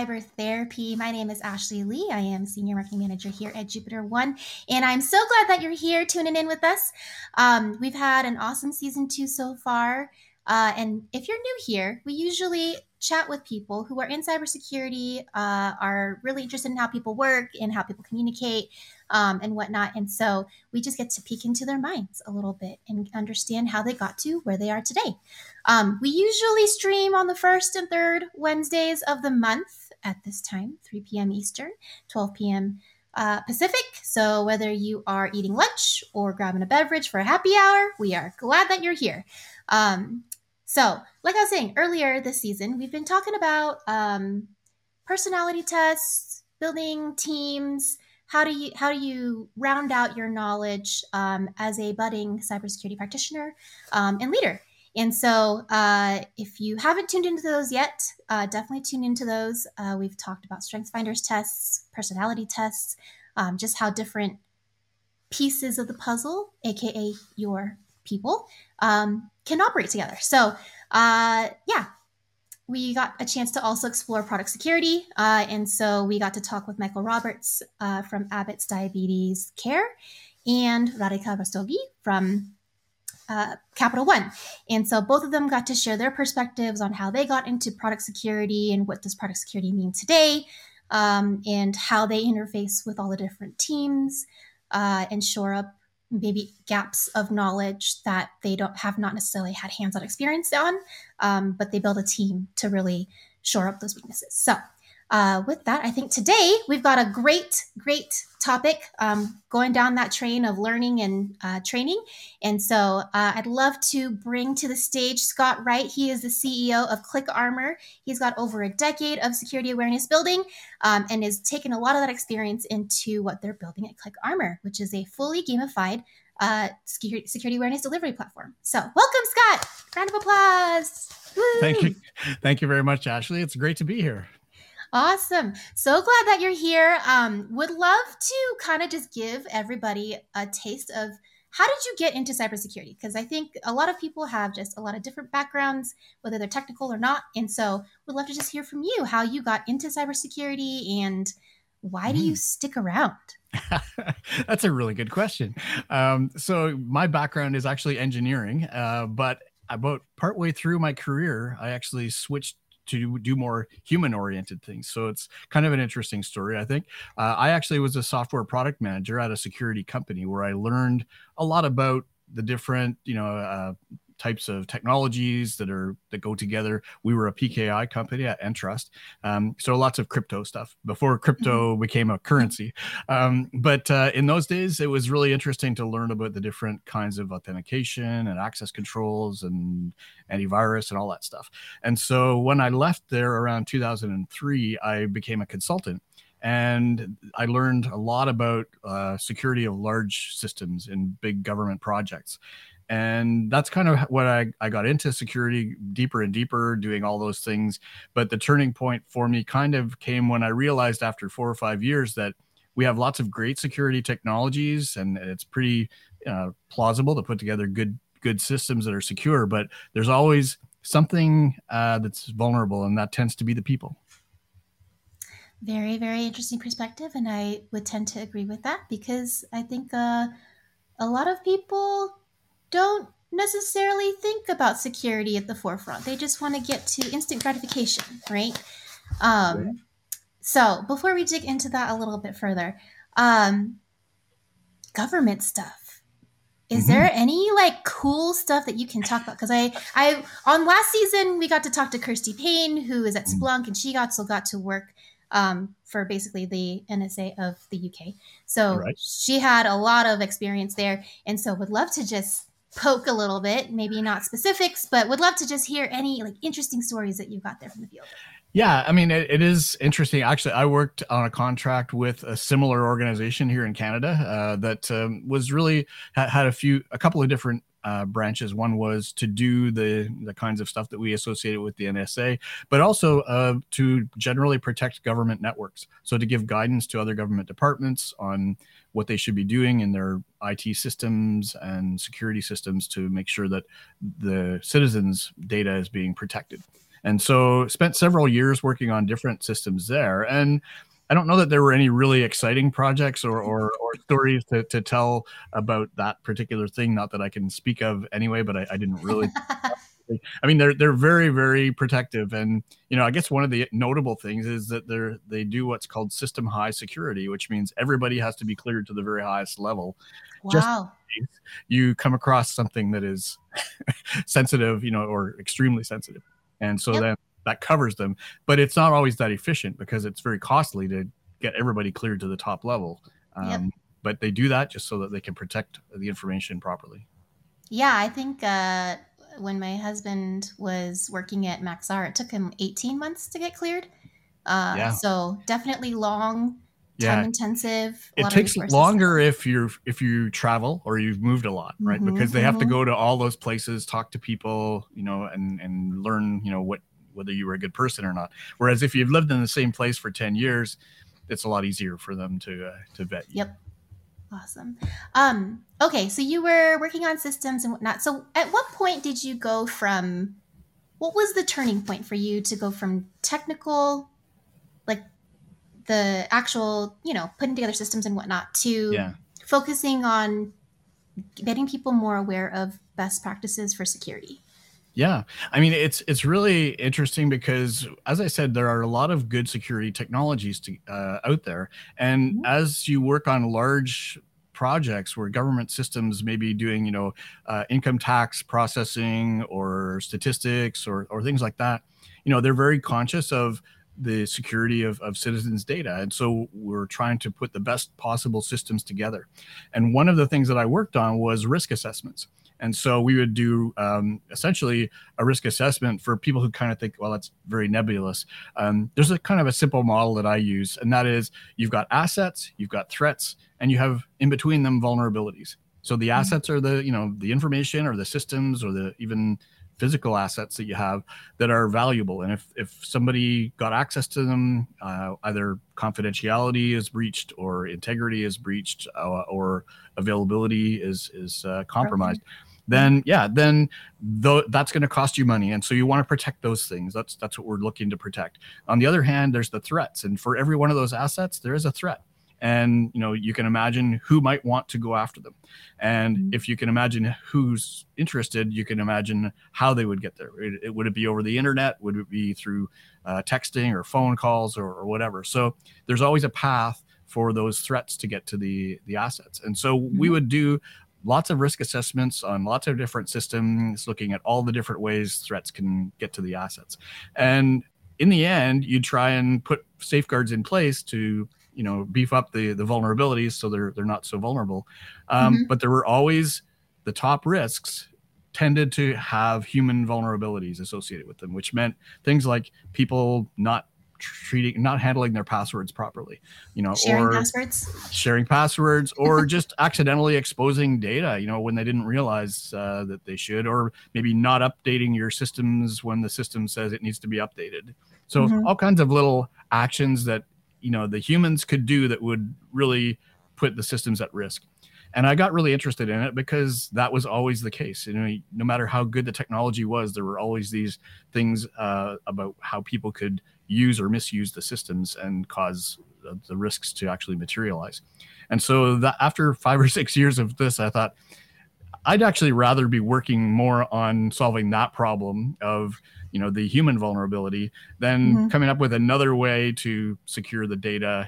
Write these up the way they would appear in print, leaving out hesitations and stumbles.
Cyber Therapy. My name is Ashley Lee. I am Senior Marketing Manager here at Jupiter One, and I'm so glad that you're here tuning in with us. We've had an awesome season 2 so far. And if you're new here, we usually chat with people who are in cybersecurity, are really interested in how people work and how people communicate and whatnot. And so we just get to peek into their minds a little bit and understand how they got to where they are today. We usually stream on the first and third Wednesdays of the month at this time, 3 p.m. Eastern, 12 p.m. Pacific. So whether you are eating lunch or grabbing a beverage for a happy hour, we are glad that you're here. So, like I was saying earlier this season, we've been talking about personality tests, building teams. How do you round out your knowledge as a budding cybersecurity practitioner and leader? And so, if you haven't tuned into those yet, definitely tune into those. We've talked about StrengthsFinders tests, personality tests, just how different pieces of the puzzle, aka your people, can operate together. So, we got a chance to also explore product security. And so we got to talk with Michael Roberts from Abbott's Diabetes Care and Radhika Rastogi from Capital One. And so both of them got to share their perspectives on how they got into product security and what does product security mean today, and how they interface with all the different teams and shore up maybe gaps of knowledge that they not necessarily had hands-on experience on, but they build a team to really shore up those weaknesses. So with that, I think today we've got a great topic going down that train of learning and training. And so I'd love to bring to the stage Scott Wright. He is the CEO of ClickArmor. He's got over a decade of security awareness building and is taking a lot of that experience into what they're building at ClickArmor, which is a fully gamified security awareness delivery platform. So welcome, Scott. Round of applause. Woo! Thank you. Thank you very much, Ashley. It's great to be here. Awesome. So glad that you're here. Would love to kind of just give everybody a taste of how did you get into cybersecurity? Because I think a lot of people have just a lot of different backgrounds, whether they're technical or not. And so would love to just hear from you how you got into cybersecurity and why do you stick around? That's a really good question. So my background is actually engineering, but about partway through my career, I actually switched to do more human-oriented things. So it's kind of an interesting story, I think. I actually was a software product manager at a security company where I learned a lot about the different, types of technologies that go together. We were a PKI company at Entrust, so lots of crypto stuff before crypto became a currency. But in those days, it was really interesting to learn about the different kinds of authentication and access controls and antivirus and all that stuff. And so when I left there around 2003, I became a consultant. And I learned a lot about security of large systems in big government projects. And that's kind of what I got into security deeper and deeper, doing all those things. But the turning point for me kind of came when I realized after 4 or 5 years that we have lots of great security technologies and it's pretty plausible to put together good systems that are secure. But there's always something that's vulnerable, and that tends to be the people. Very, very interesting perspective. And I would tend to agree with that because I think a lot of people don't necessarily think about security at the forefront. They just want to get to instant gratification, right? So before we dig into that a little bit further, government stuff. Is there any cool stuff that you can talk about? Because I on last season we got to talk to Kirsty Payne, who is at Splunk, and she got to work for basically the NSA of the UK. So she had a lot of experience there, and so would love to just poke a little bit, maybe not specifics, but would love to just hear any interesting stories that you got there from the field. Yeah, I mean, it is interesting. Actually, I worked on a contract with a similar organization here in Canada that was really had a couple of different branches. One was to do the kinds of stuff that we associated with the NSA, but also to generally protect government networks. So to give guidance to other government departments on what they should be doing in their IT systems and security systems to make sure that the citizens' data is being protected. And so spent several years working on different systems there. And I don't know that there were any really exciting projects or stories to tell about that particular thing. Not that I can speak of anyway, but I didn't really. I mean, they're very, very protective, and I guess one of the notable things is that they do what's called system high security, which means everybody has to be cleared to the very highest level, just Wow. in case you come across something that is sensitive, or extremely sensitive, and so Yep. then that covers them. But it's not always that efficient because it's very costly to get everybody cleared to the top level. Yep. But they do that just so that they can protect the information properly. Yeah, I think when my husband was working at Maxar, it took him 18 months to get cleared. Yeah. So definitely long, time Yeah. intensive, a It lot of takes resources. longer if you travel or you've moved a lot, right? Mm-hmm, Because they have to mm-hmm. go to all those places, talk to people, and learn, whether you were a good person or not. Whereas if you've lived in the same place for 10 years, it's a lot easier for them to vet you. Yep. Awesome. Okay, so you were working on systems and whatnot. So at what point did you go from, what was the turning point for you to go from technical, like the actual, putting together systems and whatnot, to Yeah. focusing on getting people more aware of best practices for security? Yeah. I mean, it's really interesting because, as I said, there are a lot of good security technologies out there. And Mhm. as you work on large projects where government systems may be doing, income tax processing or statistics or things like that, they're very conscious of the security of citizens' data. And so we're trying to put the best possible systems together. And one of the things that I worked on was risk assessments. And so we would do essentially a risk assessment for people who kind of think, well, that's very nebulous. There's a kind of a simple model that I use, and that is you've got assets, you've got threats, and you have in between them vulnerabilities. So the assets are the information or the systems or the even physical assets that you have that are valuable. And if somebody got access to them, either confidentiality is breached or integrity is breached or availability is compromised, Broken. Yeah. then that's going to cost you money, and so you want to protect those things. That's what we're looking to protect. On the other hand, there's the threats, and for every one of those assets there is a threat, and you can imagine who might want to go after them, and Mhm. if you can imagine who's interested, you can imagine how they would get there. Would it be over the internet? Would it be through texting or phone calls or whatever? So there's always a path for those threats to get to the assets, and so we Mhm. would do lots of risk assessments on lots of different systems, looking at all the different ways threats can get to the assets. And in the end, you try and put safeguards in place to, beef up the vulnerabilities so they're not so vulnerable. Mhm. But there were always the top risks tended to have human vulnerabilities associated with them, which meant things like people not handling their passwords properly, Sharing or passwords. sharing passwords, or just accidentally exposing data, when they didn't realize that they should, or maybe not updating your systems when the system says it needs to be updated. So Mhm. all kinds of little actions that, the humans could do that would really put the systems at risk. And I got really interested in it because that was always the case. No matter how good the technology was, there were always these things about how people could use or misuse the systems and cause the risks to actually materialize. And so that after 5 or 6 years of this, I thought I'd actually rather be working more on solving that problem of the human vulnerability than Mhm. coming up with another way to secure the data,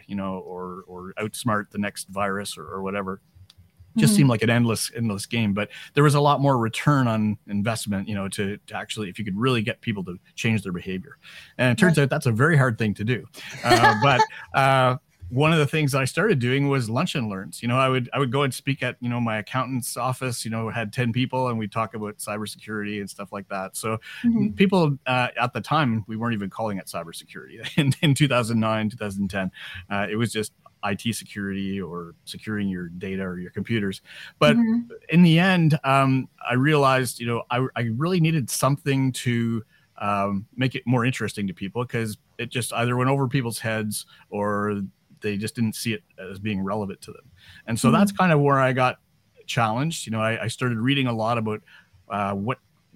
or outsmart the next virus or whatever. Just seemed Mhm. like an endless game, but there was a lot more return on investment, to actually, if you could really get people to change their behavior. And it turns Right. out that's a very hard thing to do. But one of the things that I started doing was lunch and learns. I would go and speak at, my accountant's office, had 10 people, and we'd talk about cybersecurity and stuff like that. So Mhm. people at the time, we weren't even calling it cybersecurity. In 2009, 2010, it was just IT security or securing your data or your computers. But Mhm. in the end, I realized, I really needed something to make it more interesting to people, because it just either went over people's heads or they just didn't see it as being relevant to them. And so that's Mhm. kind of where I got challenged. I started reading a lot about what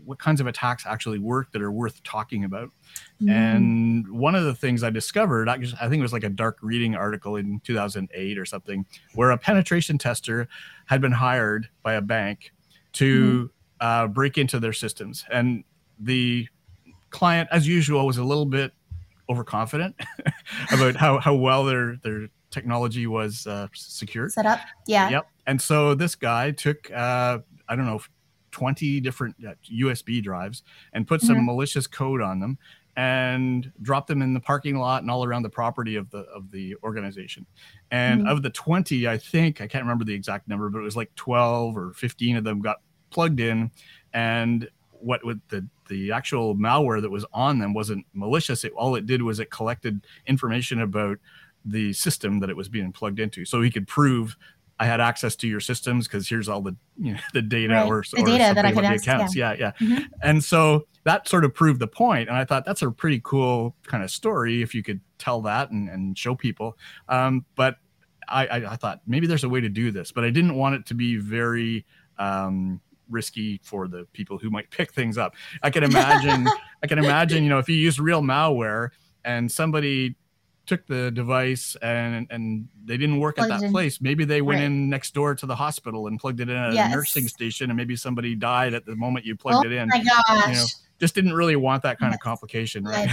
what kinds of attacks actually work that are worth talking about. Mm. And one of the things I discovered, I think it was like a dark reading article in 2008 or something, where a penetration tester had been hired by a bank to break into their systems. And the client, as usual, was a little bit overconfident about how well their technology was secured. Set up. Yeah. Yep. And so this guy took, I don't know, 20 different USB drives and put some malicious code on them and dropped them in the parking lot and all around the property of the organization. And of the 20, I think, I can't remember the exact number, but it was like 12 or 15 of them got plugged in. And what with the actual malware that was on them wasn't malicious. All it did was it collected information about the system that it was being plugged into. So he could prove I had access to your systems because here's all the the data right. the data that I could access. Accounts. Yeah. And so that sort of proved the point. And I thought that's a pretty cool kind of story if you could tell that and show people. But I thought maybe there's a way to do this, but I didn't want it to be very risky for the people who might pick things up. I can imagine, if you use real malware and somebody took the device and they didn't work at that place, maybe they went in next door to the hospital and plugged it in at a nursing station, and maybe somebody died at the moment you plugged it in. Oh my gosh. Just didn't really want that kind of complication, right?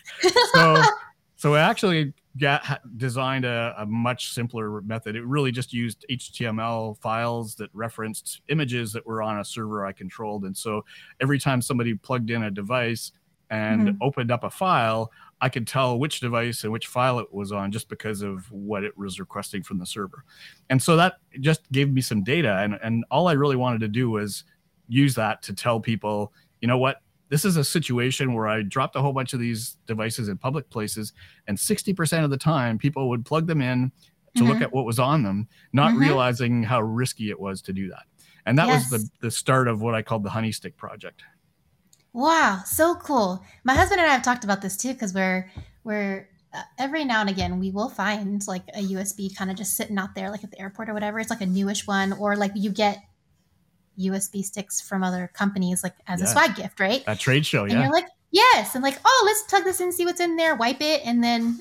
So I actually designed a much simpler method. It really just used HTML files that referenced images that were on a server I controlled. And so every time somebody plugged in a device and opened up a file, I could tell which device and which file it was on just because of what it was requesting from the server. And so that just gave me some data. And all I really wanted to do was use that to tell people, you know what, this is a situation where I dropped a whole bunch of these devices in public places, and 60% of the time people would plug them in to look at what was on them, not realizing how risky it was to do that. And that was the start of what I called the Honey Stick project. Wow, so cool. My husband and I have talked about this too, because we're every now and again we will find like a USB kind of just sitting out there, like at the airport or whatever. It's like a newish one, or like you get USB sticks from other companies like as a swag gift, right? At trade show, and you're like, yes, and like, oh, let's plug this in, see what's in there, wipe it, and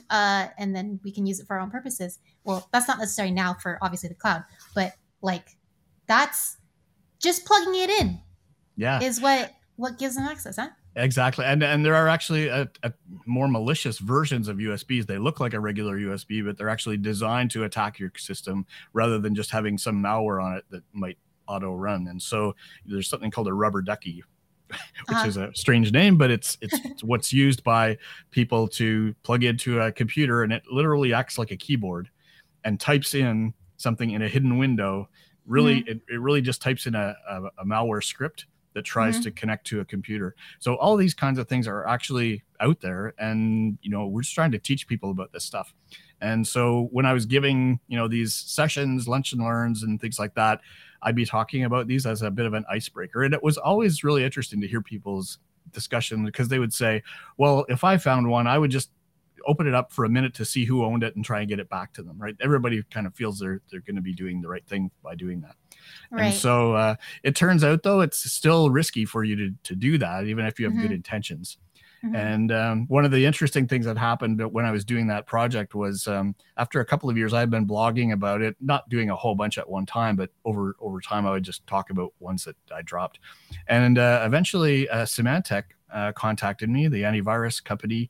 then we can use it for our own purposes. Well, that's not necessary now for obviously the cloud, but like that's just plugging it in. Yeah, is what gives them access, huh? Exactly. And there are actually a more malicious versions of USBs. They look like a regular USB, but they're actually designed to attack your system rather than just having some malware on it that might auto run. And so there's something called a rubber ducky, which is a strange name, but it's what's used by people to plug into a computer, and it literally acts like a keyboard and types in something in a hidden window. Really, it really just types in a malware script that tries to connect to a computer. So all these kinds of things are actually out there, and we're just trying to teach people about this stuff. And so when I was giving these sessions, lunch and learns and things like that, I'd be talking about these as a bit of an icebreaker. And it was always really interesting to hear people's discussion, because they would say, well, if I found one, I would just open it up for a minute to see who owned it and try and get it back to them, right? Everybody kind of feels they're going to be doing the right thing by doing that. Right. And so it turns out, though, it's still risky for you to do that, even if you have good intentions. And one of the interesting things that happened when I was doing that project was after a couple of years, I had been blogging about it, not doing a whole bunch at one time, but over time, I would just talk about ones that I dropped. And eventually Symantec contacted me, the antivirus company,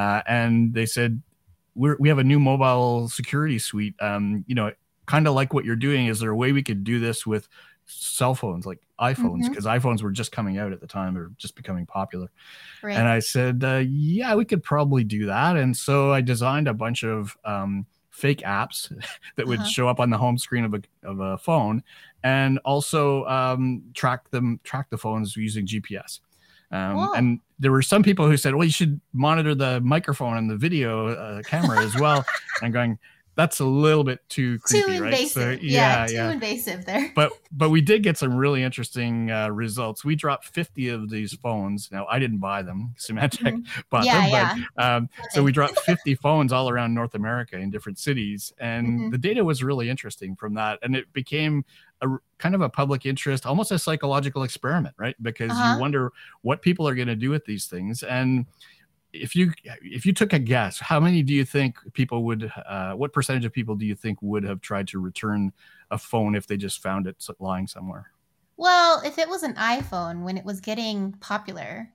and they said, we have a new mobile security suite. Kind of like what you're doing. Is there a way we could do this with cell phones, like iPhones? Because iPhones were just coming out at the time, or just becoming popular. Right. And I said, yeah, we could probably do that. And so I designed a bunch of fake apps that would show up on the home screen of a phone, and also track the phones using GPS. And there were some people who said, well, you should monitor the microphone and the video camera as well. And I'm going, that's a little bit too Too creepy, right? So invasive. Yeah, too yeah. invasive there. But we did get some really interesting results. We dropped 50 of these phones. Now I didn't buy them; Symantec bought Yeah, them. But yeah. so we dropped 50 phones all around North America in different cities, and Mhm. the data was really interesting from that. And it became a kind of a public interest, almost a psychological experiment, right? Because you Uh-huh. wonder what people are going to do with these things. And if you took a guess, how many do you think people would? What percentage of people do you think would have tried to return a phone if they just found it lying somewhere? Well, if it was an iPhone when it was getting popular,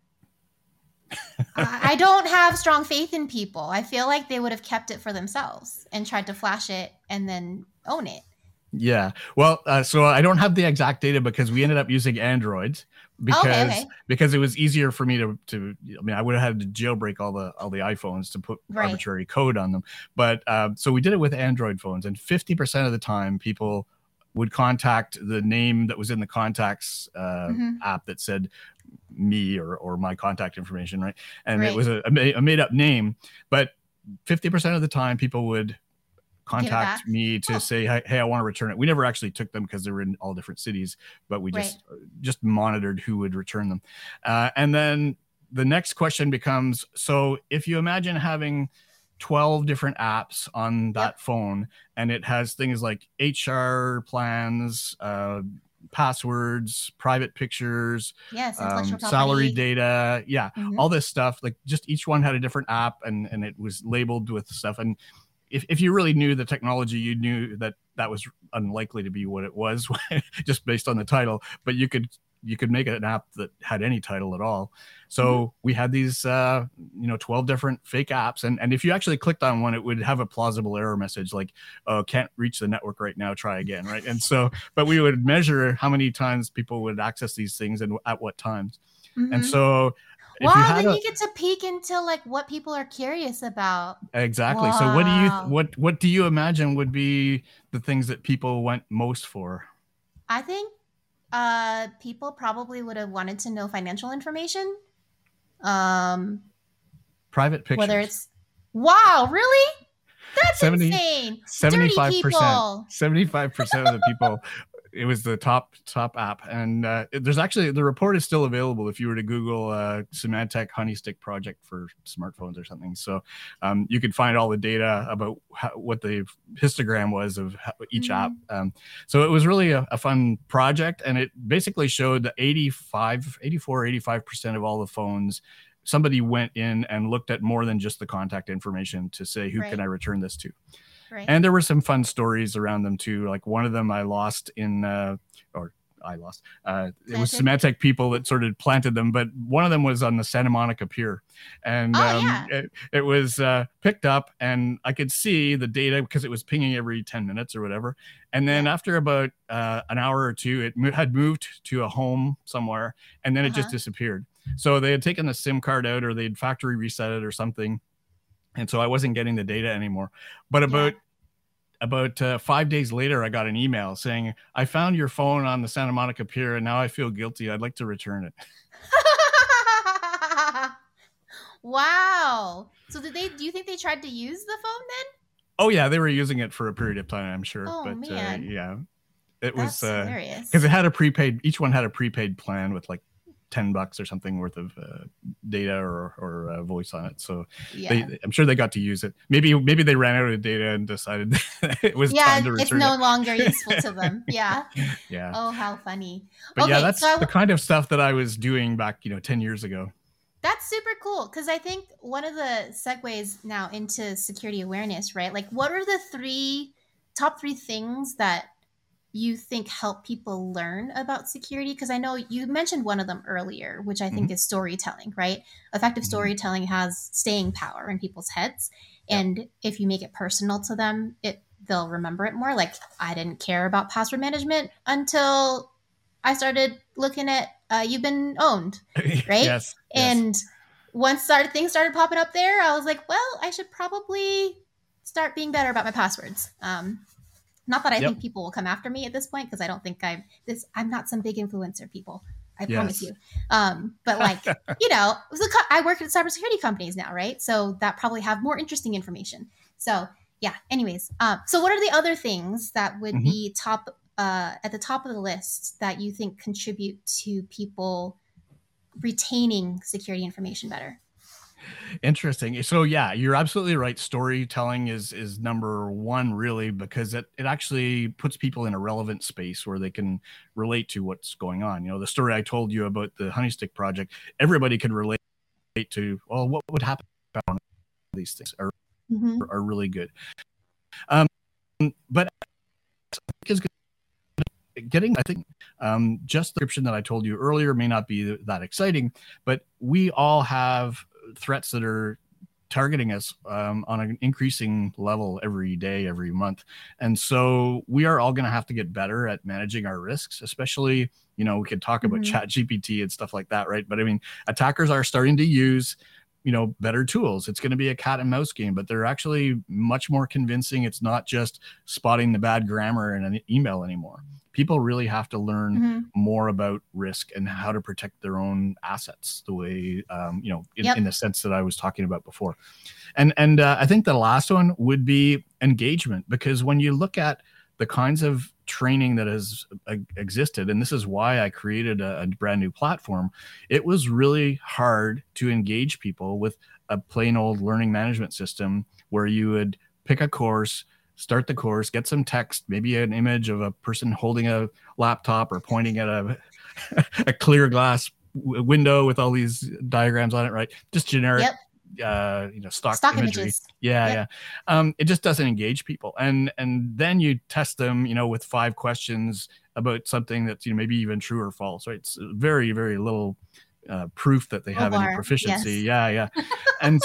I don't have strong faith in people. I feel like they would have kept it for themselves and tried to flash it and then own it. Yeah. Well, so I don't have the exact data because we ended up using Androids Oh, okay, because okay. because it was easier for me to I mean I would have had to jailbreak all the iPhones to put Right. arbitrary code on them. But so we did it with Android phones, and 50% of the time people would contact the name that was in the contacts Hmm. app that said me or my contact information, right? And it Right. was a made up name, but 50% of the time people would Give it back. contact me to Oh, say, hey, I want to return it. We never actually took them because they were in all different cities, but we right. just monitored who would return them. And then the next question becomes, so if you imagine having 12 different apps on that Yep. phone, and it has things like HR plans, passwords, private pictures, Yes, intellectual salary property. data, yeah, Hmm. all this stuff. Like just each one had a different app, and it was labeled with stuff. And if you really knew the technology, you knew that that was unlikely to be what it was just based on the title. But you could make an app that had any title at all. Hmm. So we had these 12 different fake apps, and if you actually clicked on one, it would have a plausible error message like, oh, can't reach the network right now, try again, right? And so but we would measure how many times people would access these things and at what times. And Hmm. so if you Wow, had then a you get to peek into like what people are curious about. Exactly. So what do you Wow. what do you imagine would be the things that people went most for? I think people probably would have wanted to know financial information. Um Private whether pictures. it's wow, really? That's 70 insane. Dirty 75%. people. 75% of the people, it was the top app. And there's actually, the report is still available if you were to Google Symantec honey stick project for smartphones or something. So you could find all the data about what the histogram was of each app. Mhm. So it was really a fun project, and it basically showed that 85% of all the phones, somebody went in and looked at more than just the contact information to say, who can Right. I return this to? Right. And there were some fun stories around them too. Like one of them I lost in, or I lost. It was Semantic. Symantec people that sort of planted them, but one of them was on the Santa Monica Pier, and Oh yeah. it was picked up, and I could see the data because it was pinging every 10 minutes or whatever. And then Yeah. after about an hour or two, it had moved to a home somewhere, and then it just Uh-huh. disappeared. So they had taken the SIM card out, or they'd factory reset it or something, and so I wasn't getting the data anymore. But Yeah. about 5 days later, I got an email saying, I found your phone on the Santa Monica Pier, and now I feel guilty. I'd like to return it. Wow. So do you think they tried to use the phone then? Oh yeah, they were using it for a period of time, I'm sure. Oh But man. yeah, it was That's because hilarious. it had a prepaid. Each one had a prepaid plan with like $10 or something worth of data or voice on it. So Yeah. I'm sure they got to use it. Maybe they ran out of data and decided it was time Yeah, to it's return it. no longer useful to them. Yeah. Yeah. Oh, how funny. But yeah, Okay, so that's the kind of stuff that I was doing back, 10 years ago. that's super cool because I think one of the segues now into security awareness, right? Like, what are the top three things that you think help people learn about security? Because I know you mentioned one of them earlier, which I think Hmm. is storytelling, right? Effective Hmm. storytelling has staying power in people's heads. Yep. And if you make it personal to them, they'll remember it more. Like, I didn't care about password management until I started looking at You've Been Owned, right? Yes. Yes. And once things started popping up there, I was like, well, I should probably start being better about my passwords. Not that I Yep. think people will come after me at this point because I don't think I'm not some big influencer, people. I promise Yes. you. But like, I work at cybersecurity companies now, right? So that probably have more interesting information. So yeah. Anyways, so what are the other things that would Mhm. be top at the top of the list that you think contribute to people retaining security information better? Interesting. So yeah, you're absolutely right. Storytelling is number one, really, because it actually puts people in a relevant space where they can relate to what's going on. The story I told you about the honey stick project, everybody could relate to. Well, what would happen if one of these things Mm-hmm. are really good. Um, but is getting, I think, just the description that I told you earlier may not be that exciting, but we all have threats that are targeting us on an increasing level every day, every month. And so we are all going to have to get better at managing our risks, especially, we could talk about Mm-hmm. chat GPT and stuff like that, right? But I mean, attackers are starting to use better tools. It's going to be a cat and mouse game, but they're actually much more convincing. It's not just spotting the bad grammar in an email anymore. People really have to learn Mm-hmm. more about risk and how to protect their own assets the way, Yep. in the sense that I was talking about before. And I think the last one would be engagement, because when you look at the kinds of training that has existed, and this is why I created a brand new platform, it was really hard to engage people with a plain old learning management system where you would pick a course, start the course, get some text, maybe an image of a person holding a laptop or pointing at a clear glass window with all these diagrams on it, right? Just generic Yep. stock Stock imagery. images. Yeah, Yep. yeah. It just doesn't engage people. And then you test them, with 5 questions about something that's maybe even true or false, right? It's very, very little proof that they Low have any bar. proficiency. Yes. Yeah, yeah. And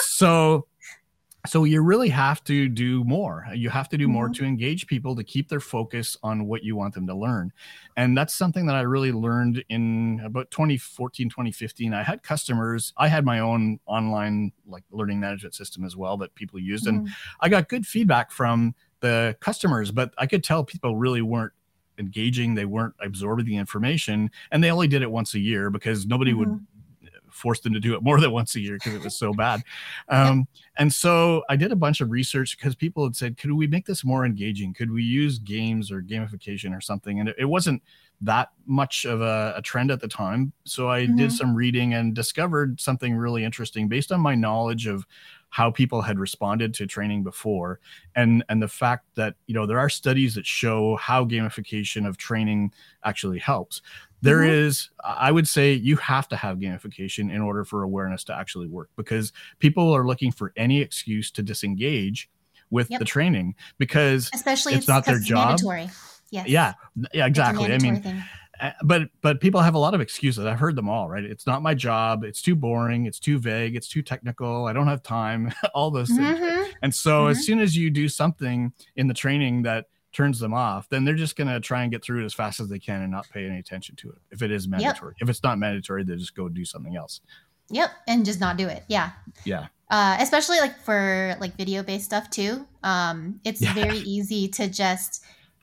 so you really have to do more. You have to do more Mm-hmm. to engage people, to keep their focus on what you want them to learn. And that's something that I really learned in about 2014, 2015. I had customers, I had my own online like learning management system as well that people used. And Mm-hmm. I got good feedback from the customers, but I could tell people really weren't engaging. They weren't absorbing the information, and they only did it once a year because nobody would Mm-hmm. force them to do it more than once a year because it was so bad. Yep. And so I did a bunch of research because people had said, could we make this more engaging? Could we use games or gamification or something? And it wasn't that much of a trend at the time. So I did Mm-hmm. some reading and discovered something really interesting based on my knowledge of how people had responded to training before, and the fact that there are studies that show how gamification of training actually helps. There Mm-hmm. is, I would say, you have to have gamification in order for awareness to actually work, because people are looking for any excuse to disengage with the Yep. training because Especially it's it's not their because it's job. mandatory. Yeah, Yes. yeah, It's a exactly. I mandatory mean, thing. but people have a lot of excuses. I've heard them all, right? It's not my job. It's too boring. It's too vague. It's too technical. I don't have time. All those things, right? Mm-hmm. And so as Mm-hmm. soon as you do something in the training that turns them off, then they're just going to try and get through it as fast as they can and not pay any attention to it if it is Yep. mandatory. If it's not mandatory, they just go do something else. Yep. And just not do it. Yeah. Yeah. Especially like for like video based stuff too. It's Yeah. very easy to just,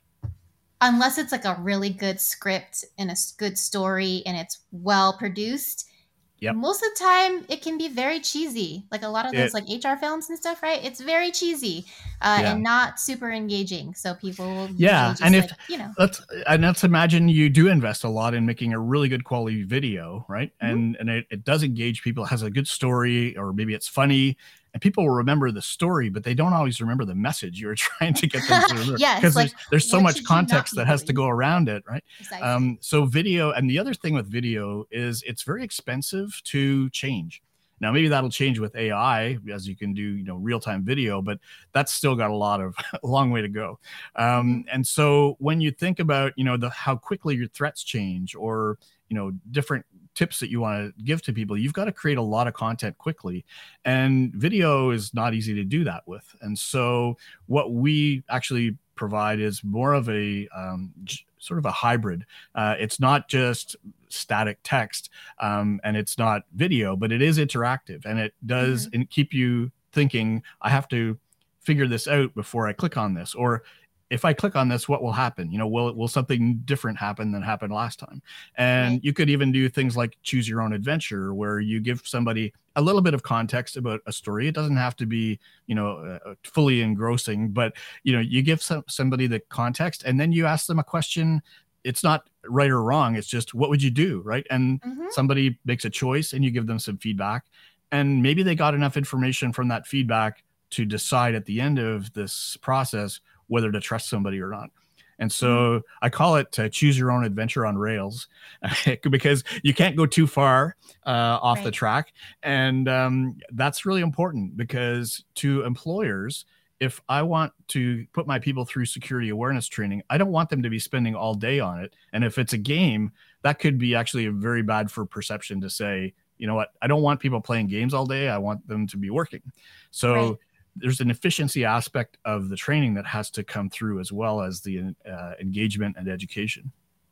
unless it's like a really good script and a good story and it's well produced, Yep. most of the time it can be very cheesy. Like a lot of those It, like HR films and stuff, right? It's very cheesy yeah. and not super engaging. So people will usually Yeah. And just if like, you know. let's imagine you do invest a lot in making a really good quality video, right? Mhm. And it does engage people. It has a good story, or maybe it's funny, and people will remember the story, but they don't always remember the message you were trying to get them to remember, Yes, because like there's so what much should you not context be that has to doing? go around it, right? Precisely. So video, and the other thing with video is it's very expensive to change. Now, maybe that'll change with AI, as you can do, real-time video, but that's still got a long way to go. Mm-hmm. And so when you think about, how quickly your threats change, or, different tips that you want to give to people, you've got to create a lot of content quickly, and video is not easy to do that with. And so what we actually provide is more of a sort of a hybrid. It's not just static text, and it's not video, but it is interactive, and it does Mm-hmm. keep you thinking, I have to figure this out before I click on this, or if I click on this, what will happen? Will something different happen than happened last time? And Right. you could even do things like choose your own adventure, where you give somebody a little bit of context about a story. It doesn't have to be, fully engrossing, but you give somebody the context, and then you ask them a question. It's not right or wrong. It's just, what would you do, right? And Mm-hmm. somebody makes a choice, and you give them some feedback, and maybe they got enough information from that feedback to decide at the end of this process whether to trust somebody or not. And so I call it choose your own adventure on rails, because you can't go too far off the Right. track. And that's really important, because to employers, if I want to put my people through security awareness training, I don't want them to be spending all day on it. And if it's a game, that could be actually very bad for perception to say, you know what, I don't want people playing games all day. I want them to be working. So Right. there's an efficiency aspect of the training that has to come through, as well as the engagement and education.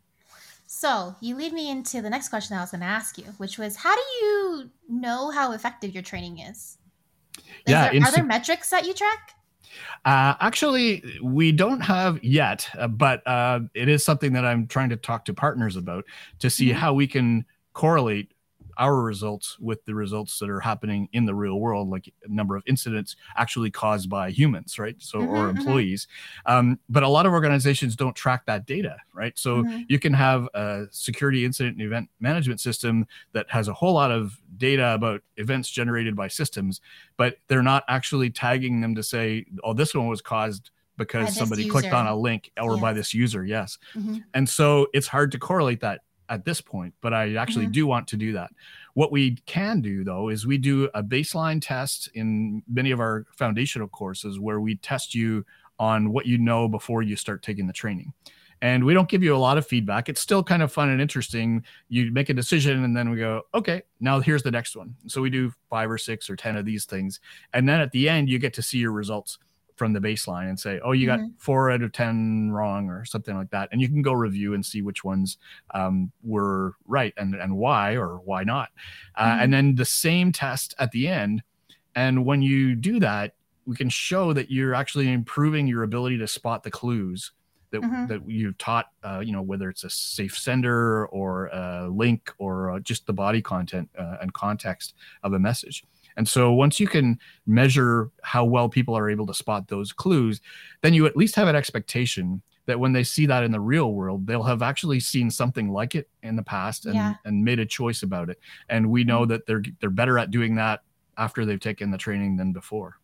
So you lead me into the next question I was going to ask you, which was, how do you know how effective your training is? Yeah, Are there metrics that you track? Actually, we don't have yet, but it is something that I'm trying to talk to partners about, to see Mm-hmm. how we can correlate our results with the results that are happening in the real world, like a number of incidents actually caused by humans, right? So, or Mm-hmm. Mm-hmm. employees. But a lot of organizations don't track that data, right? So Mm-hmm. you can have a security incident and event management system that has a whole lot of data about events generated by systems, but they're not actually tagging them to say, oh, this one was caused By because this somebody clicked on user. a link, or by Yes. this user. Yes. Mm-hmm. And so it's hard to correlate that at this point, but I actually Mm-hmm. do want to do that. What we can do, though, is we do a baseline test in many of our foundational courses, where we test you on what you know before you start taking the training. And we don't give you a lot of feedback. It's still kind of fun and interesting. You make a decision, and then we go, okay, now here's the next one. So we do 5 or 6 or 10 of these things. And then at the end, you get to see your results from the baseline and say, oh, you got Mm-hmm. 4 out of 10 wrong, or something like that. And you can go review and see which ones were right, and why, or why not. Mm-hmm. And then the same test at the end. And when you do that, we can show that you're actually improving your ability to spot the clues Mm-hmm. that you've taught, whether it's a safe sender, or a link, or just the body content and context of a message. And so once you can measure how well people are able to spot those clues, then you at least have an expectation that when they see that in the real world, they'll have actually seen something like it in the past, Yeah. and made a choice about it. And we know that they're better at doing that after they've taken the training than before.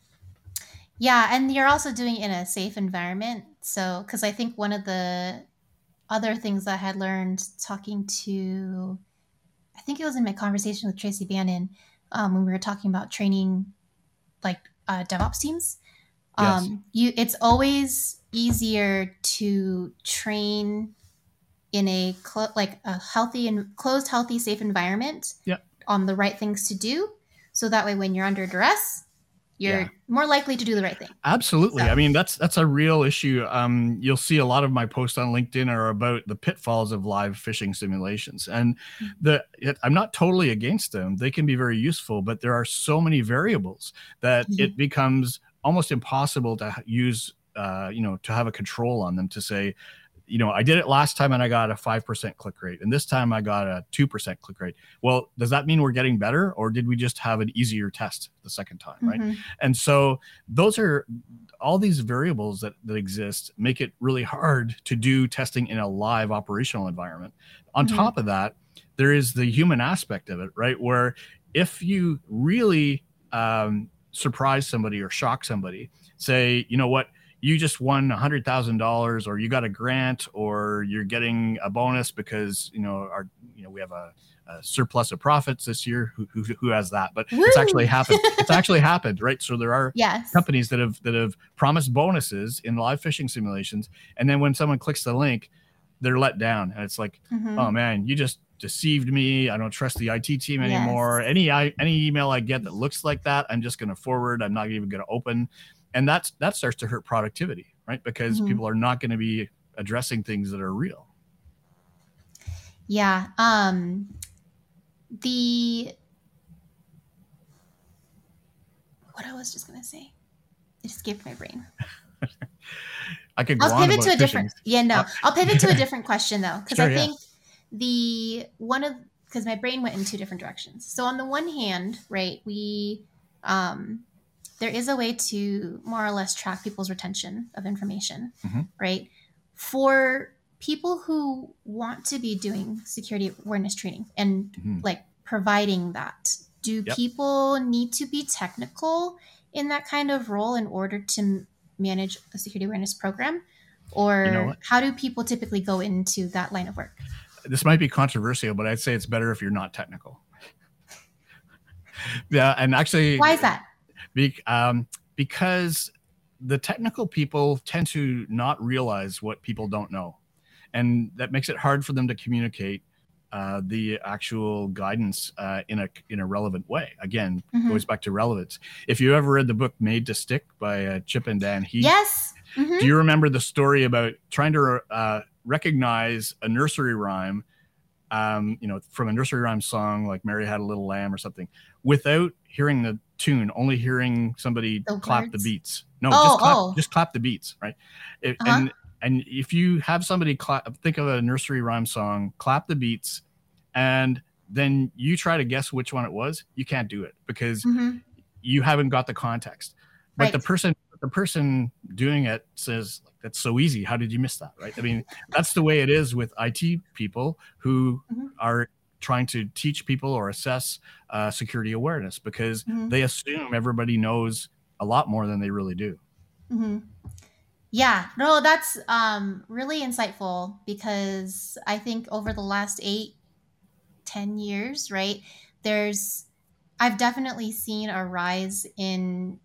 Yeah, and you're also doing it in a safe environment. So, because I think one of the other things I had learned talking to, I think it was in my conversation with Tracy Bannon, when we were talking about training, like DevOps teams. Yes. It's always easier to train in a like a healthy and closed, healthy, safe environment Yeah. on the right things to do. So that way, when you're under duress, you're Yeah. more likely to do the right thing. Absolutely. So, I mean, that's a real issue. You'll see a lot of my posts on LinkedIn are about the pitfalls of live phishing simulations, and I'm not totally against them. They can be very useful, but there are so many variables that it becomes almost impossible to use, to have a control on them, to say, I did it last time and I got a 5% click rate, and this time I got a 2% click rate. Well, does that mean we're getting better, or did we just have an easier test the second time, right? mm-hmm. And so those are all these variables that exist, make it really hard to do testing in a live operational environment. On Mm-hmm. top of that, there is the human aspect of it, right? Where if you really surprise somebody or shock somebody, say, you know what, you just won $100,000, or you got a grant, or you're getting a bonus because we have a surplus of profits this year. Who has that? But Woo! It's actually happened. It's actually happened, right? So there are Yes. companies that have promised bonuses in live phishing simulations, and then when someone clicks the link, they're let down, and it's like, Mm-hmm. oh man, you just deceived me. I don't trust the IT team anymore. Yes. Any email I get that looks like that, I'm just going to forward. I'm not even going to open. And that starts to hurt productivity, right? Because Mm-hmm. people are not going to be addressing things that are real. Yeah. What I was just going to say, it escaped my brain. I could go I'll on pivot about to a different. phishing. Yeah, no, I'll pivot to a different question though, because Sure, I yeah. think because my brain went in two different directions. So on the one hand, right, um, there is a way to more or less track people's retention of information, Mm-hmm. right? For people who want to be doing security awareness training and Mm-hmm. like providing that, do Yep. people need to be technical in that kind of role in order to manage a security awareness program? You know Or what? how do people typically go into that line of work? This might be controversial, but I'd say it's better if you're not technical. Yeah, and actually, Why is that? because the technical people tend to not realize what people don't know, and that makes it hard for them to communicate the actual guidance in a relevant way. Again, goes back to relevance. If you ever read the book Made to Stick by Chip and Dan Heath, Yes. do you remember the story about trying to recognize a nursery rhyme, from a nursery rhyme song like Mary Had a Little Lamb or something, without hearing the tune, only hearing somebody The clap the words? beats? No, Oh. just clap the beats, right? Uh-huh. And if you have somebody think of a nursery rhyme song, clap the beats, and then you try to guess which one it was, you can't do it because you haven't got the context. But Right. the person doing it says, like, that's so easy. How did you miss that? Right. I mean, that's the way it is with IT people who are trying to teach people or assess security awareness, because they assume everybody knows a lot more than they really do. Yeah, no, that's really insightful, because I think over the last 8-10 years, right, I've definitely seen a rise in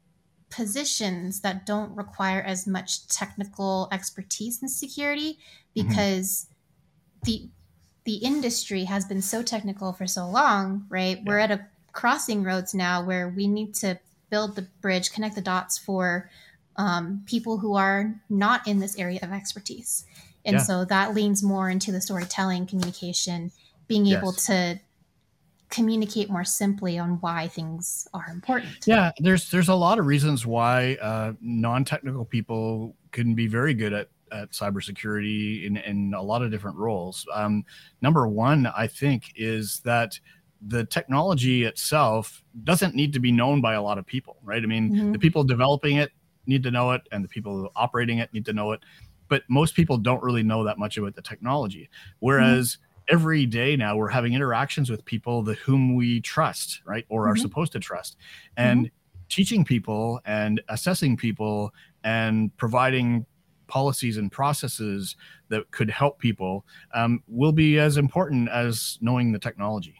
positions that don't require as much technical expertise in security, because the the industry has been so technical for so long, right? We're at a crossing roads now where we need to build the bridge, connect the dots for people who are not in this area of expertise. And Yeah. so that leans more into the storytelling, communication, being able Yes. to communicate more simply on why things are important. Yeah, there's a lot of reasons why non-technical people can be very good at cybersecurity in a lot of different roles. Number one, I think, is that the technology itself doesn't need to be known by a lot of people, right? I mean, the people developing it need to know it, and the people operating it need to know it, but most people don't really know that much about the technology. Whereas every day now we're having interactions with people whom we trust, right? Or are supposed to trust. And teaching people and assessing people and providing policies and processes that could help people will be as important as knowing the technology.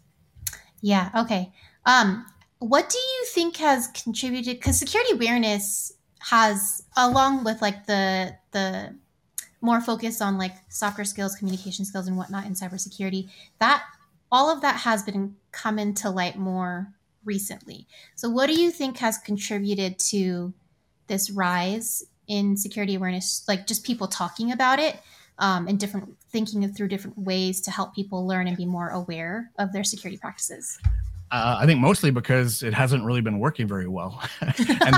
Yeah. Okay. What do you think has contributed? Because security awareness has, along with like the more focus on like softer skills, communication skills, and whatnot in cybersecurity, that all of that has been come into light more recently. So, what do you think has contributed to this rise in security awareness? Like just people talking about it, and different thinking through different ways to help people learn and be more aware of their security practices. I think mostly because it hasn't really been working very well, and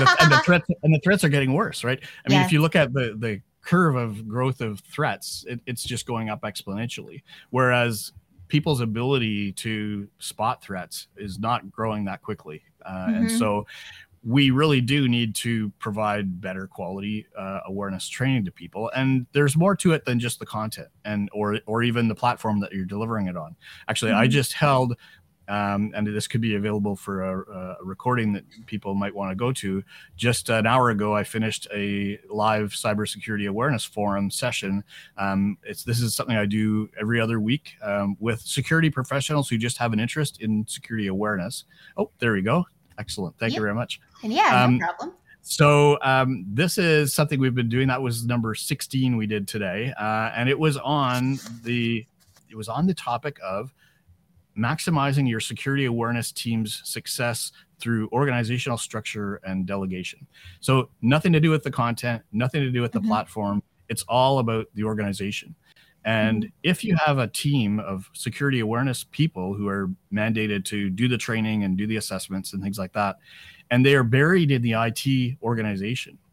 the threats are getting worse, right? I mean, if you look at the curve of growth of threats, it's just going up exponentially, whereas people's ability to spot threats is not growing that quickly, and so we really do need to provide better quality awareness training to people, and there's more to it than just the content or even the platform that you're delivering it on. Actually, I just held and this could be available for a recording that people might want to go to. Just an hour ago, I finished a live cybersecurity awareness forum session. This is something I do every other week with security professionals who just have an interest in security awareness. Oh, there we go. Excellent. Thank you very much. And no problem. So this is something we've been doing. That was number 16 we did today, and it was on the topic of maximizing your security awareness team's success through organizational structure and delegation. So nothing to do with the content, nothing to do with the platform. It's all about the organization. And if you have a team of security awareness people who are mandated to do the training and do the assessments and things like that, and they are buried in the IT organization,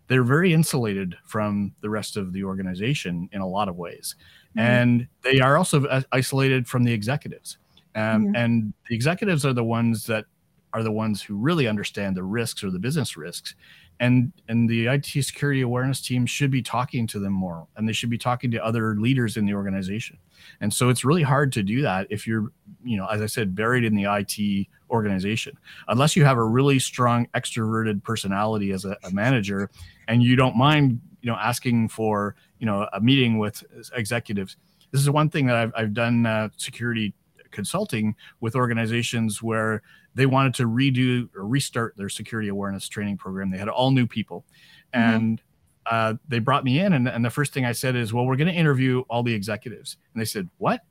they're very insulated from the rest of the organization in a lot of ways. Mm-hmm. And they are also isolated from the executives. Mm-hmm. And the executives are the ones who really understand the risks or the business risks. And the IT security awareness team should be talking to them more, and they should be talking to other leaders in the organization. And so it's really hard to do that if you're, as I said, buried in the IT organization, unless you have a really strong extroverted personality as a manager, and you don't mind, asking for, a meeting with executives. This is one thing that I've done security consulting with organizations where they wanted to redo or restart their security awareness training program. They had all new people, and they brought me in, and the first thing I said is, well, we're going to interview all the executives. And they said, what?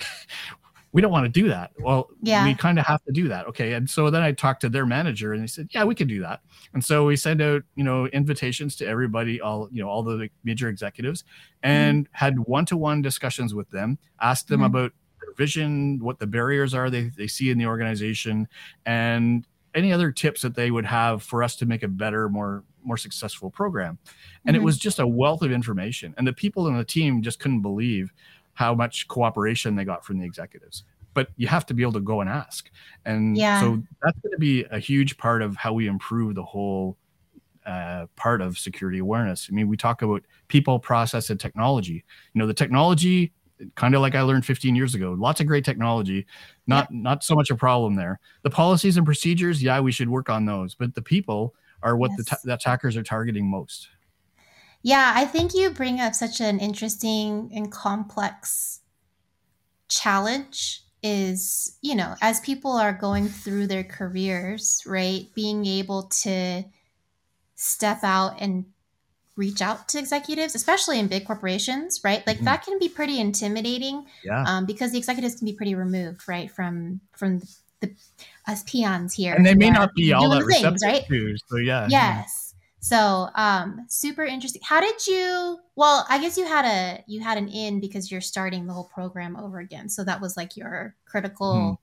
We don't want to do that. Well, we kind of have to do that. Okay. And so then I talked to their manager, and they said, yeah, we could do that. And so we sent out, invitations to everybody, all the major executives, and had one-to-one discussions with them, asked them about their vision, what the barriers are they see in the organization, and any other tips that they would have for us to make a better, more successful program. And it was just a wealth of information. And the people in the team just couldn't believe how much cooperation they got from the executives. But you have to be able to go and ask. And so that's going to be a huge part of how we improve the whole part of security awareness. I mean, we talk about people, process, and technology. The technology, kind of like I learned 15 years ago, lots of great technology, not so much a problem there. The policies and procedures, we should work on those. But the people are what the attackers are targeting most. Yeah, I think you bring up such an interesting and complex challenge is, as people are going through their careers, right, being able to step out and reach out to executives, especially in big corporations, right? Like that can be pretty intimidating because the executives can be pretty removed, right, from the us peons here. And they may not be all that receptive, right? Too, so Yes. Yeah. So, super interesting. How did you, well, I guess you had an in because you're starting the whole program over again. So that was like your critical,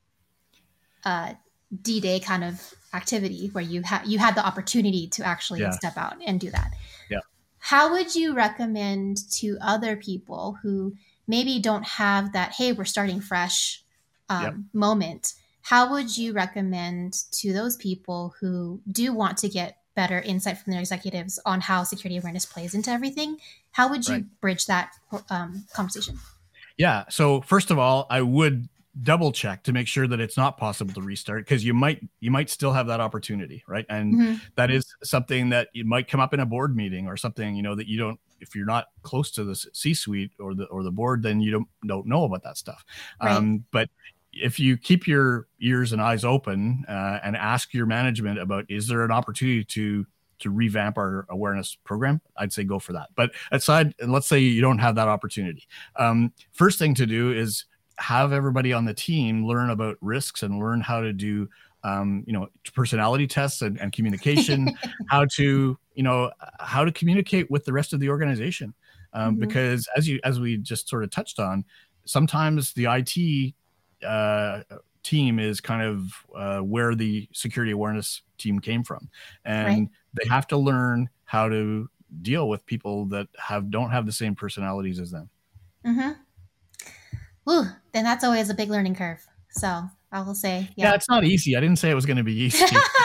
D-Day kind of activity where you had the opportunity to actually step out and do that. Yeah. How would you recommend to other people who maybe don't have that, hey, we're starting fresh moment? How would you recommend to those people who do want to get better insight from their executives on how security awareness plays into everything? How would you bridge that conversation? Yeah. So first of all, I would double check to make sure that it's not possible to restart, because you might still have that opportunity, right? And that is something that it might come up in a board meeting or something, that you don't, if you're not close to the C-suite or the board, then you don't know about that stuff. Right. But if you keep your ears and eyes open and ask your management about, is there an opportunity to revamp our awareness program, I'd say go for that. But aside, and let's say you don't have that opportunity. First thing to do is have everybody on the team learn about risks and learn how to do, personality tests and communication, how to communicate with the rest of the organization. Because as we just sort of touched on, sometimes the IT team is kind of where the security awareness team came from, and they have to learn how to deal with people that don't have the same personalities as them. Ooh, then that's always a big learning curve. So I will say, yeah, it's not easy. I didn't say it was going to be easy.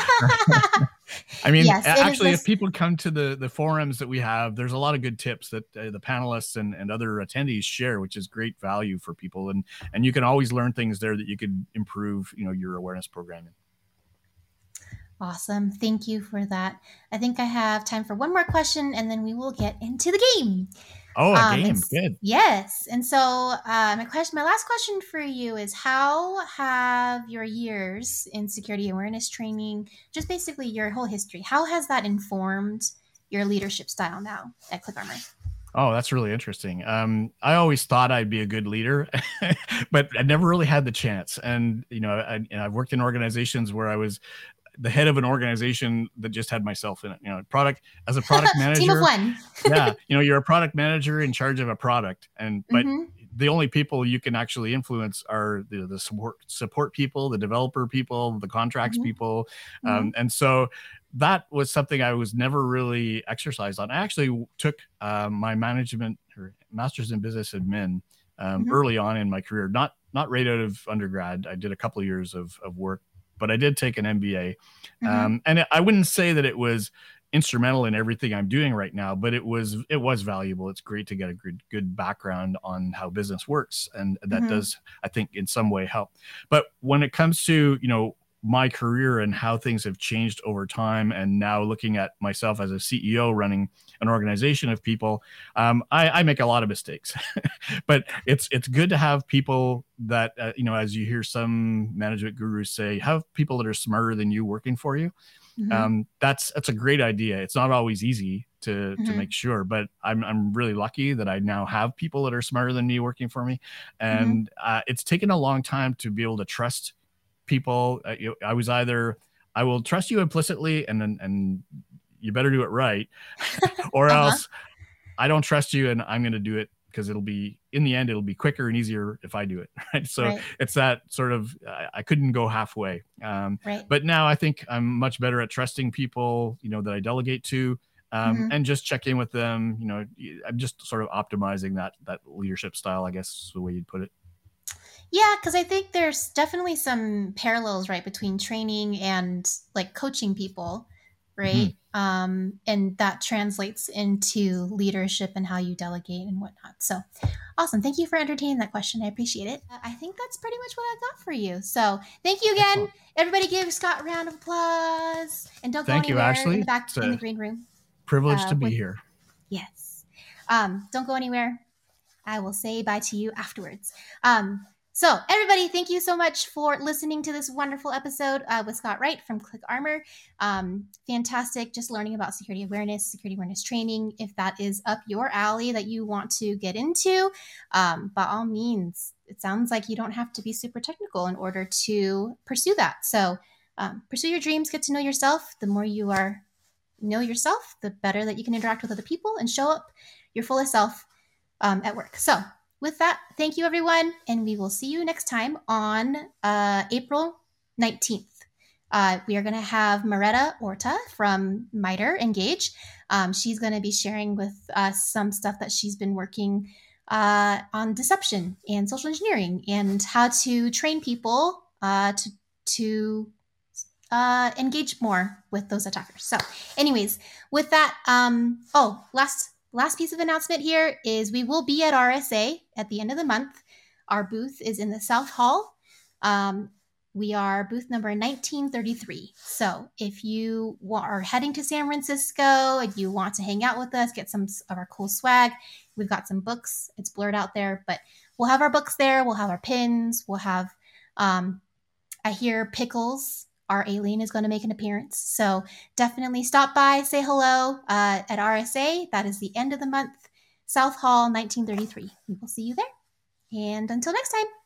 I mean, actually, if people come to the forums that we have, there's a lot of good tips that the panelists and other attendees share, which is great value for people. And you can always learn things there that you could improve, your awareness programming. Awesome. Thank you for that. I think I have time for one more question, and then we will get into the game. Oh, a game. Good. Yes. And so my last question for you is, how have your years in security awareness training, just basically your whole history, how has that informed your leadership style now at ClickArmor? Oh, that's really interesting. I always thought I'd be a good leader, but I never really had the chance. And, I've worked in organizations where I was the head of an organization that just had myself in it, as a product manager. Team of one. Yeah. You're a product manager in charge of a product, but the only people you can actually influence are the support people, the developer people, the contracts Mm-hmm. people. Mm-hmm. And so that was something I was never really exercised on. I actually took my management or master's in business admin Mm-hmm. early on in my career, not right out of undergrad. I did a couple of years of work, but I did take an MBA. Mm-hmm. And I wouldn't say that it was instrumental in everything I'm doing right now, but it was valuable. It's great to get a good background on how business works, and that Mm-hmm. does, I think, in some way help. But when it comes to, my career and how things have changed over time, and now looking at myself as a CEO running an organization of people, I make a lot of mistakes. But it's good to have people that, as you hear some management gurus say, have people that are smarter than you working for you. Mm-hmm. That's a great idea. It's not always easy to Mm-hmm. make sure, but I'm really lucky that I now have people that are smarter than me working for me, Mm-hmm. and it's taken a long time to be able to trust people. I was either, I will trust you implicitly, and you better do it right, or Uh-huh. else I don't trust you and I'm going to do it because it'll be, in the end, it'll be quicker and easier if I do it. Right. So Right. it's that sort of, I couldn't go halfway. Right. But now I think I'm much better at trusting people, that I delegate to, Mm-hmm. and just check in with them. I'm just sort of optimizing that leadership style, I guess is the way you'd put it. Yeah, because I think there's definitely some parallels, right, between training and like coaching people, Mm-hmm. right? And that translates into leadership and how you delegate and whatnot. So awesome. Thank you for entertaining that question. I appreciate it. I think that's pretty much what I got for you. So thank you again. Excellent. Everybody give Scott a round of applause. And don't go Thank you, anywhere in the Ashley. back It's in the a green room. privilege to be With here. yes. Don't go anywhere. I will say bye to you afterwards. So, everybody, thank you so much for listening to this wonderful episode with Scott Wright from ClickArmor. Fantastic, just learning about security awareness training. If that is up your alley that you want to get into, by all means, it sounds like you don't have to be super technical in order to pursue that. So, pursue your dreams, get to know yourself. The more you know yourself, the better that you can interact with other people and show up your fullest self at work. So, with that, thank you, everyone, and we will see you next time on April 19th. We are going to have Maretta Orta from MITRE Engage. She's going to be sharing with us some stuff that she's been working on deception and social engineering and how to train people to engage more with those attackers. So, anyways, with that, last piece of announcement here is we will be at RSA at the end of the month. Our booth is in the South Hall. We are booth number 1933. So if you are heading to San Francisco and you want to hang out with us, get some of our cool swag, we've got some books. It's blurred out there, but we'll have our books there. We'll have our pins. We'll have, I hear Pickles, our alien, is going to make an appearance. So definitely stop by, say hello at RSA. That is the end of the month. South Hall, 1933. We will see you there. And until next time.